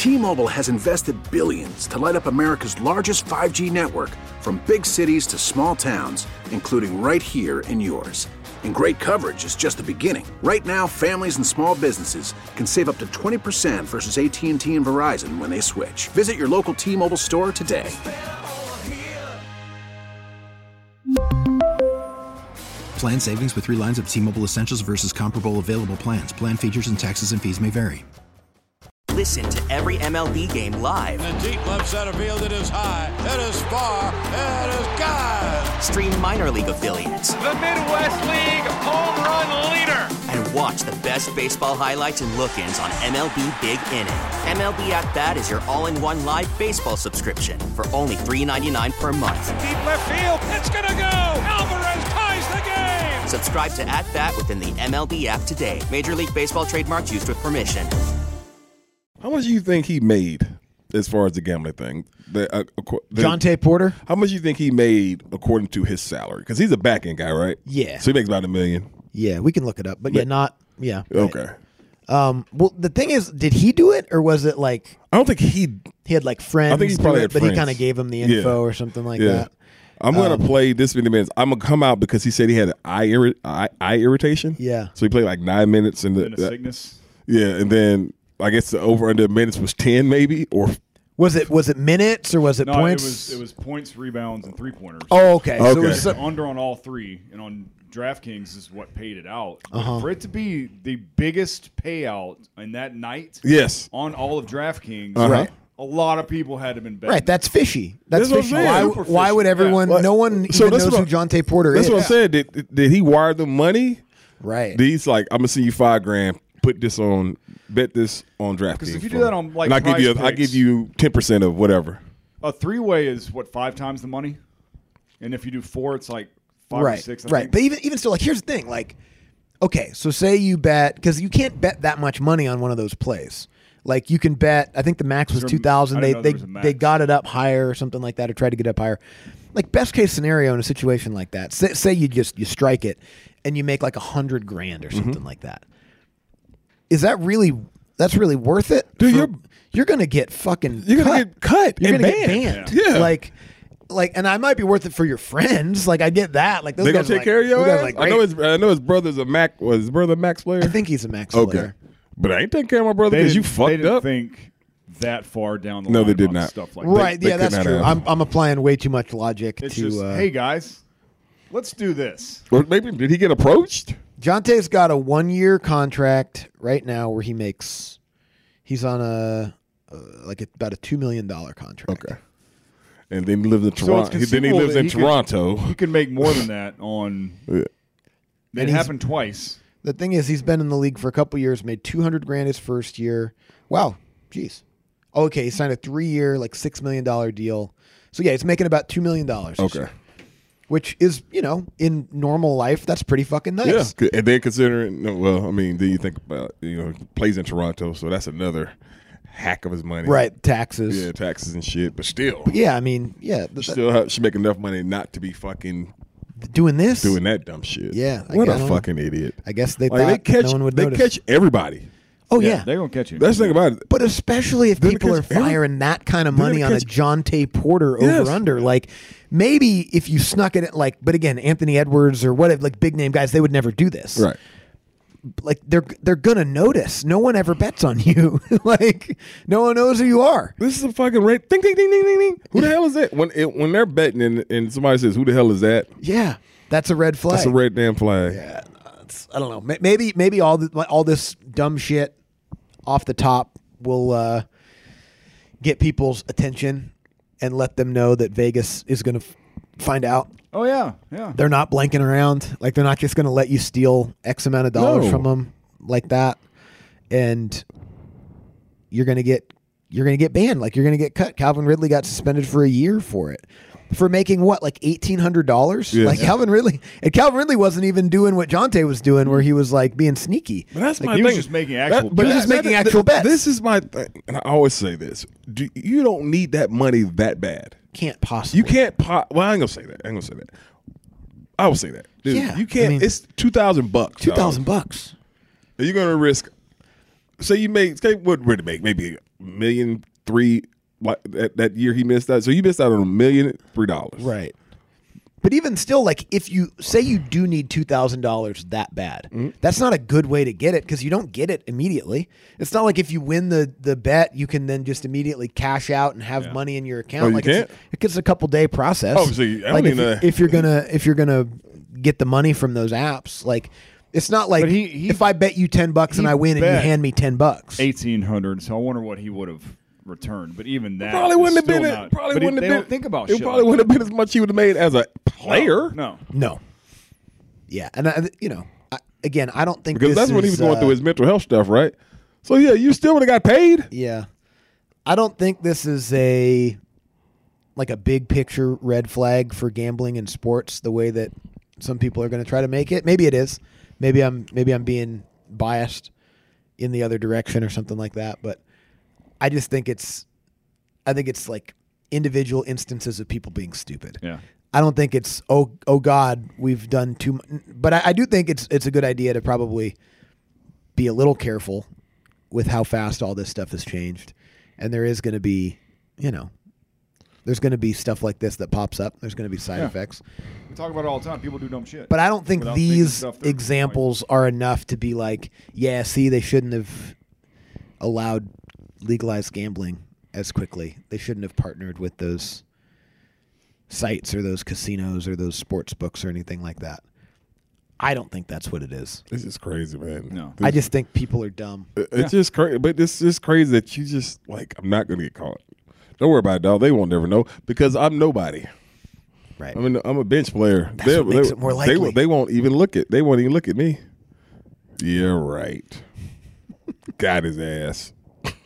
T-Mobile has invested billions to light up America's largest 5G network, from big cities to small towns, including right here in yours. And great coverage is just the beginning. Right now, families and small businesses can save up to 20% versus AT&T and Verizon when they switch. Visit your local T-Mobile store today. Plan savings with 3 lines of T-Mobile Essentials versus comparable available plans. Plan features and taxes and fees may vary. Listen to every MLB game live. In the deep left center field, it is high, it is far, it is gone. Stream minor league affiliates. The Midwest League home run leader. And watch the best baseball highlights and look-ins on MLB Big Inning. MLB At Bat is your all-in-one live baseball subscription for only $3.99 per month. Deep left field, it's gonna go. Alvarez ties the game. Subscribe to At Bat within the MLB app today. Major League Baseball trademarks used with permission. How much do you think he made as far as the gambling thing? Jonte Porter? How much do you think he made according to his salary? Because he's a back-end guy, right? Yeah. So he makes about $1 million. Yeah, we can look it up. But right. Okay. Well, the thing is, did he do it, or was it like... I don't think he had like friends. I think he probably had friends. But he kind of gave him the info or something like that. I'm going to play this many minutes. I'm going to come out because he said he had an eye irritation. Yeah. So he played like 9 minutes. And a sickness. Yeah, and then... I guess the over under minutes was 10 maybe, or was it minutes or was it points? It was points, rebounds, and 3-pointers. Oh, okay. So it was under on all three, and on DraftKings is what paid it out. For it to be the biggest payout in that night, yes, on all of DraftKings, right. A lot of people had to have been betting. Right, that's fishy. That's fishy. Why would everyone? Yeah. No one even knows who Jonte Porter is. That's what I'm saying. Did he wire them money? Right. He's like, I'm gonna send you $5,000. Put this on, bet this on DraftKings. Because if you do that on like, and I give you 10% of whatever. A 3-way is what 5 times the money, and if you do 4, it's like 5 or 6. Right. But even still, like, here's the thing. Like, okay, so say you bet, because you can't bet that much money on one of those plays. Like, you can bet. I think the max was 2,000. They got it up higher or something like that, or tried to get up higher. Like, best case scenario in a situation like that, say you strike it and you make like $100,000 or something like that. Is that that's really worth it? Dude, you're gonna get fucking You're gonna get cut. You're and gonna get banned. Yeah. Like, and I might be worth it for your friends. Like, I get that. Like, those they guys gonna take care of your ass? Like, I know his brother's a Mac. Was his brother a Max player? I think he's a Max player. Okay, but I ain't taking care of my brother because you fucked they didn't up. Think that far down the no, line. they did not. Stuff like right? They Yeah, that's true. I'm applying way too much logic it's to. Just, hey guys, let's do this. Or maybe did he get approached? Jonte's got a 1-year contract right now where he's on about a $2 million contract. Okay. And then he lives in Toronto. Then he lives in Toronto. He can make more than that on. Yeah. It happened twice. The thing is, he's been in the league for a couple years. Made $200,000 his first year. Wow, jeez. Okay, he signed a 3-year, like $6 million deal. So yeah, he's making about $2 million. Okay. Which is, in normal life, that's pretty fucking nice. Yeah, and then considering, then you think about, he plays in Toronto, so that's another hack of his money. Right, taxes. Yeah, taxes and shit, but still. But yeah, Still should make enough money not to be fucking doing that dumb shit. Yeah. What a fucking idiot. I guess they thought no one would notice. They catch everybody. Oh, yeah. They're going to catch you. That's the thing about it. But especially if people are firing that kind of money on a Jonte Porter over-under. Like, maybe if you snuck it, but again, Anthony Edwards or whatever, like big-name guys, they would never do this. Right. Like, they're going to notice. No one ever bets on you. Like, no one knows who you are. This is a fucking rate. Ding, ding, ding, ding, ding, ding. Who the hell is that? When they're betting and somebody says, who the hell is that? Yeah. That's a red flag. That's a red damn flag. Yeah. I don't know. Maybe all this dumb shit off the top will get people's attention and let them know that Vegas is going to find out. Oh, yeah. Yeah. They're not blanking around. Like, they're not just going to let you steal X amount of dollars from them like that. And you're going to get banned. Like, you're going to get cut. Calvin Ridley got suspended for a year for it. For making what, like $1,800? Yes. Like Calvin Ridley wasn't even doing what Jonte was doing, where he was like being sneaky. But that's like, my he thing. was just making actual But he's just making actual bets. This is my thing, and I always say this: you don't need that money that bad. Can't possibly. You can't. Well, I ain't gonna say that. I will say that. Dude, Yeah, you can't. It's $2,000. $2,000. Are you gonna risk say you made what did it make? Maybe $1,300,000 that year he missed out. So you missed out on $1,003,000. Right. But even still, like if you say you do need $2,000 that bad, that's not a good way to get it because you don't get it immediately. It's not like if you win the bet, you can then just immediately cash out and have money in your account. Oh, you like can't? It's a couple day process. Oh, so I don't like even if you're gonna get the money from those apps, like it's not like if I bet you $10 and I win and you hand me $10, $1,800. So I wonder what he would have returned, but even that probably wouldn't have been. Not, probably wouldn't have been. Don't think about it. Shit Probably like wouldn't have been as much he would have made as a player. No. Yeah, and again, I don't think because this that's when he was is, going through his mental health stuff, right? So yeah, you still would have got paid. Yeah, I don't think this is a big picture red flag for gambling in sports the way that some people are going to try to make it. Maybe it is. Maybe I'm being biased in the other direction or something like that, but I just think it's like individual instances of people being stupid. Yeah. I don't think it's oh God, we've done too much. But I do think it's a good idea to probably be a little careful with how fast all this stuff has changed. And there is going to be, there's going to be stuff like this that pops up. There's going to be side effects. We talk about it all the time. People do dumb shit. But I don't think these examples are enough to be like, yeah, see, they shouldn't have allowed legalized gambling as quickly. They shouldn't have partnered with those sites or those casinos or those sports books or anything like that. I don't think that's what it is. This is crazy, man. No. I just think people are dumb. It's just crazy. But it's just crazy that you just, I'm not going to get caught. Don't worry about it, dog. They won't never know because I'm nobody. Right. I mean, I'm a bench player. That's what makes it more likely. They won't even look at. They won't even look at me. Yeah, right. Got his ass.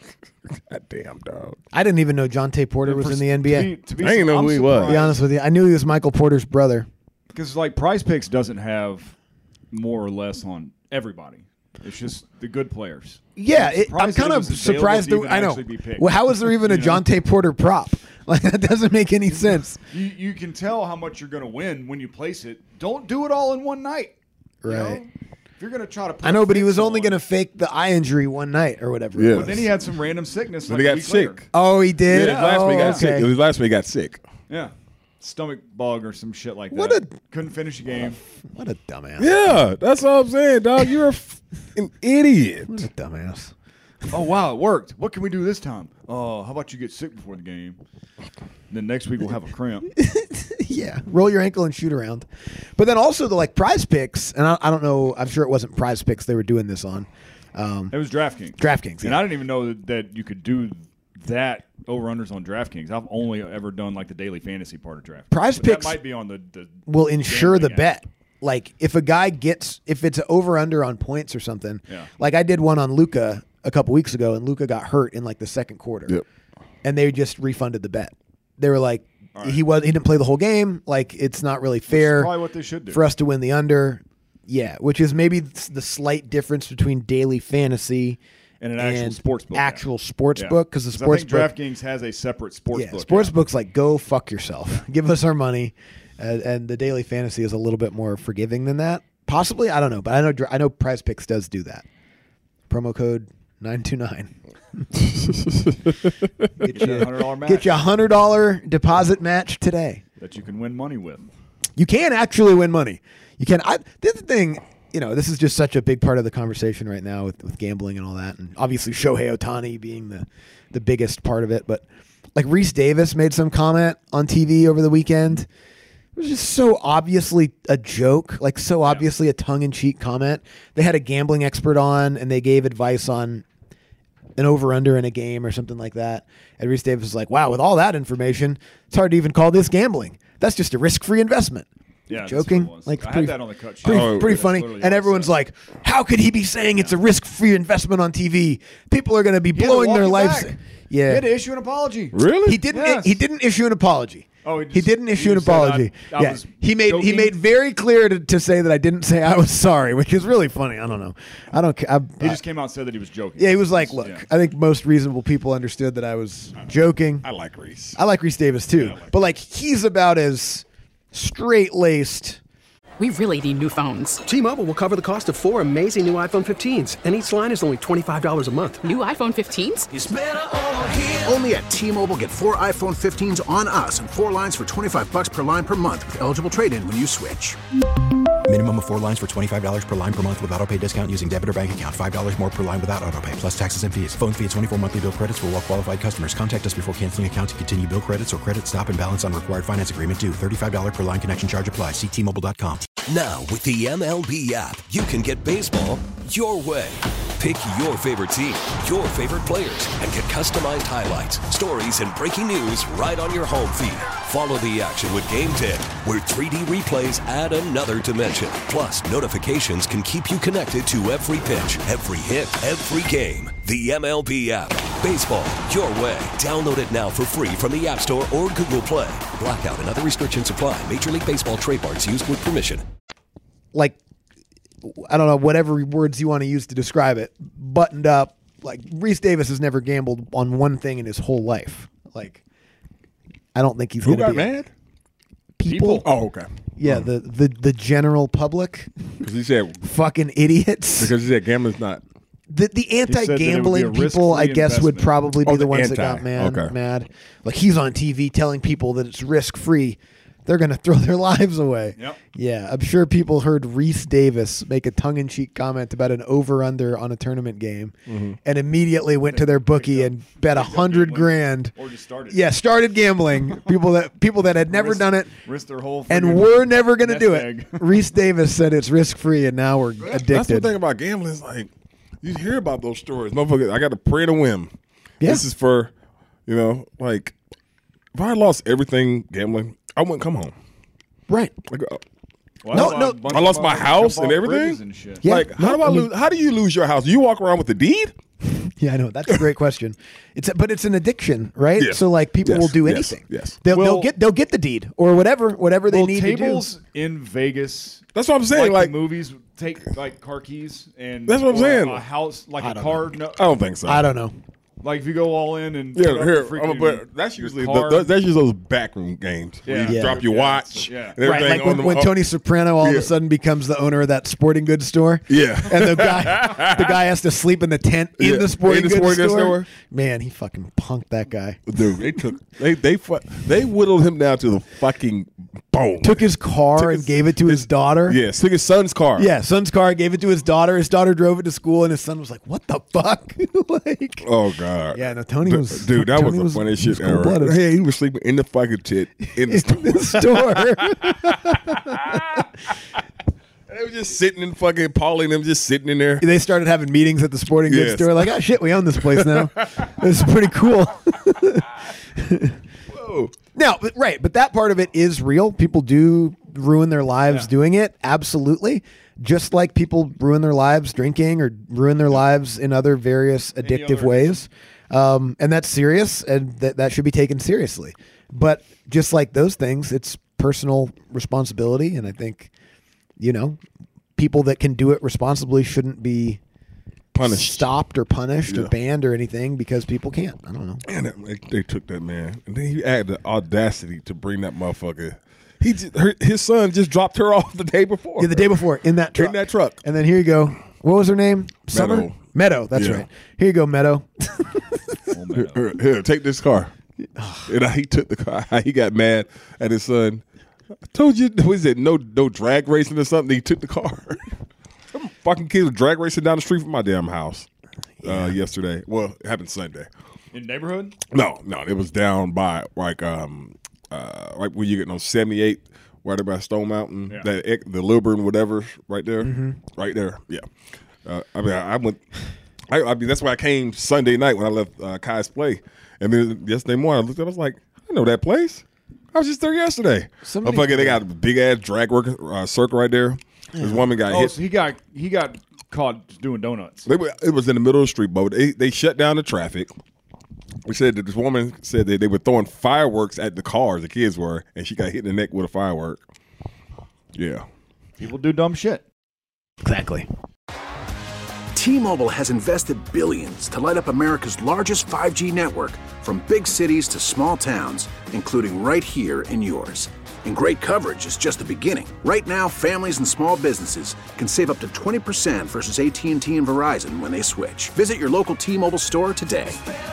God damn, dog. I didn't even know Jonte Porter was in the NBA. I didn't know who he was. To be honest with you, I knew he was Michael Porter's brother. Because Prize Picks doesn't have more or less on everybody. It's just the good players. Yeah, I'm kind of surprised. I know. Well, how is there even a Jonte Porter prop? Like that doesn't make any sense. You can tell how much you're going to win when you place it. Don't do it all in one night. Right. If you're going to try to, I know, but he was only going to fake the eye injury one night or whatever. Yeah. But then he had some random sickness. He got sick. Oh, he did. Yeah, last week got sick. It was last week he got sick. Yeah. Stomach bug or some shit like what that. Couldn't finish a game. What a dumbass. Yeah, that's all I'm saying, dog. You're an idiot. What a dumbass. Oh, wow, it worked. What can we do this time? Oh, how about you get sick before the game? Then next week we'll have a cramp. Yeah, roll your ankle and shoot around. But then also the Prize Picks, and I don't know, I'm sure it wasn't Prize Picks they were doing this on. It was DraftKings. DraftKings, and I didn't even know that you could do that over-unders on DraftKings. I've only ever done the daily fantasy part of DraftKings. Prize Picks that might be on the will insure the app. bet. Like if a guy if it's an over-under on points or something, like I did one on Luka a couple weeks ago, and Luka got hurt in the second quarter. Yep. And they just refunded the bet. They were like, he didn't play the whole game. Like it's not really fair. That's probably what they should do for us to win the under. Yeah, which is maybe the slight difference between daily fantasy and an actual sports book. Actual sports book, because the sports book, DraftKings has a separate sports book. Sports book's like, go fuck yourself. Give us our money, and the daily fantasy is a little bit more forgiving than that. Possibly, I don't know, but I know Prize Picks does do that. Promo code 929. Get you $100 match. Get you $100 deposit match today that you can win money with. You can actually win money. You can. This is the thing. This is just such a big part of the conversation right now with gambling and all that, and obviously Shohei Ohtani being the biggest part of it. But Reese Davis made some comment on TV over the weekend. It was just so obviously a joke, so obviously a tongue-in-cheek comment. They had a gambling expert on, and they gave advice on an over-under in a game or something like that. And Reese Davis was like, wow, with all that information, it's hard to even call this gambling. That's just a risk-free investment. Yeah, joking. I had that on the cut sheet. Pretty funny. And everyone's like, how could he be saying it's a risk-free investment on TV? People are going to be blowing their lives. Yeah. He had to issue an apology. Really? He didn't. Yes. He didn't issue an apology. Oh, he didn't issue an said apology. I He made very clear to say that I didn't say I was sorry, which is really funny. I don't know. I don't care. He just came out and said that he was joking. Yeah, he was like, look, I think most reasonable people understood that I was joking. I like Reese. I like Reese Davis too. Yeah, but he's about as straight-laced we really need new phones. T-Mobile will cover the cost of 4 amazing new iPhone 15s, and each line is only $25 a month. New iPhone 15s? It's better over here. Only at T-Mobile, get 4 iPhone 15s on us and 4 lines for $25 per line per month with eligible trade-in when you switch. Minimum of 4 lines for $25 per line per month with autopay discount using debit or bank account. $5 more per line without autopay, plus taxes and fees. Phone fee at 24 monthly bill credits for well-qualified customers. Contact us before canceling account to continue bill credits or credit stop and balance on required finance agreement due. $35 per line connection charge applies. See T-Mobile.com. Now, with the MLB app, you can get baseball your way. Pick your favorite team, your favorite players, and get customized highlights, stories, and breaking news right on your home feed. Follow the action with Game 10, where 3D replays add another dimension. Plus, notifications can keep you connected to every pitch, every hit, every game. The MLB app. Baseball your way. Download it now for free from the App Store or Google Play. Blackout and other restrictions apply. Major League Baseball trademarks used with permission. Like, I don't know, whatever words you want to use to describe it, buttoned up. Like, Reese Davis has never gambled on one thing in his whole life. Like, I don't think he's going to be. Who got mad? People. Oh, okay. Yeah, the general public. Because he said fucking idiots. Because he said gambling's not. The anti-gambling people, I guess, would probably be the ones that got mad. Like, he's on TV telling people that it's risk-free. They're going to throw their lives away. Yep. Yeah, I'm sure people heard Reese Davis make a tongue-in-cheek comment about an over-under on a tournament game and immediately went to their bookie and bet $100,000. Or just started. Yeah, started gambling. people that had never done it risked their whole and were never going to do it. Reese Davis said it's risk-free, and now we're addicted. That's the thing about gambling is, like, you hear about those stories. Motherfucker, I got to pray to win. Yeah. This is for, like, if I lost everything gambling, I wouldn't come home. Right. Like, I lost my house and everything. And shit. Yeah, Like, how do you lose your house? You walk around with the deed? Yeah, I know. That's a great question. But it's an addiction, right? Yes. So, like, people will do anything. Yes. They'll get the deed or whatever they need to do. Tables in Vegas. That's what I'm saying. Like, the movies take like car keys and that's what I'm saying. A house like a car. No, I don't think so. I don't know. Like if you go all in and but that's usually those backroom games. Yeah. You drop your watch. Yeah. And everything Right, like when Tony Soprano all of a sudden becomes the owner of that sporting goods store. Yeah. And the guy has to sleep in the tent in the sporting goods store. Man, he fucking punked that guy. Dude, they whittled him down to the fucking bone. Took his car and gave it to his daughter. Yes, took his son's car. Yeah, son's car, gave it to his daughter. His daughter drove it to school, and his son was like, "What the fuck?" Like, oh god. Yeah, no, Tony was. Dude, that was the funniest shit ever. Hey, he was sleeping in the fucking tent in the store. They were just sitting in fucking Paulie and them just sitting in there. They started having meetings at the sporting goods store. Like, oh shit, we own this place now. This is pretty cool. Whoa. No, but that part of it is real. People do ruin their lives doing it. Absolutely. Just like people ruin their lives drinking or ruin their lives in other various addictive ways. And that's serious, and that should be taken seriously. But just like those things, it's personal responsibility. And I think, people that can do it responsibly shouldn't be punished, stopped or punished or banned or anything because people can't. I don't know. Man, they took that man. And then he had the audacity to bring that motherfucker. His son just dropped her off the day before. Yeah, the day before in that truck. And then here you go. What was her name? Summer? Meadow. That's right. Here you go, Meadow. Here, take this car. And he took the car. He got mad at his son. I told you, was it no drag racing or something? He took the car. Some fucking kids were drag racing down the street from my damn house yesterday. Well, it happened Sunday. In the neighborhood? No, it was down by like right where you get on 78, right by Stone Mountain, the Lilburn, whatever, right there, right there. Yeah. I went. That's why I came Sunday night when I left Kai's play, and then yesterday morning I looked up. I was like, I know that place. I was just there yesterday. They got a big ass drag circle right there. This woman got hit. So he got caught doing donuts. It was in the middle of the street, but they shut down the traffic. We said that this woman said that they were throwing fireworks at the cars, the kids were, and she got hit in the neck with a firework. Yeah. People do dumb shit. Exactly. T-Mobile has invested billions to light up America's largest 5G network, from big cities to small towns, including right here in yours. And great coverage is just the beginning. Right now, families and small businesses can save up to 20% versus AT&T and Verizon when they switch. Visit your local T-Mobile store today.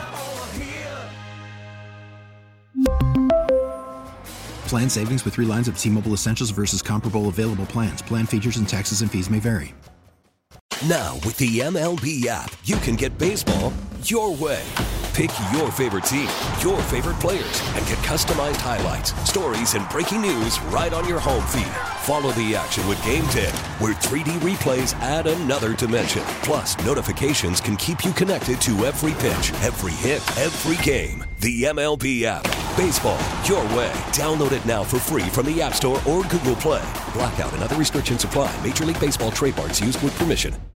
Plan savings with 3 lines of T-Mobile Essentials versus comparable available plans. Plan features and taxes and fees may vary. Now, with the MLB app, you can get baseball your way. Pick your favorite team, your favorite players, and get customized highlights, stories, and breaking news right on your home feed. Follow the action with Game Day, where 3D replays add another dimension. Plus, notifications can keep you connected to every pitch, every hit, every game. The MLB app. Baseball your way. Download it now for free from the App Store or Google Play. Blackout and other restrictions apply. Major League Baseball trademarks used with permission.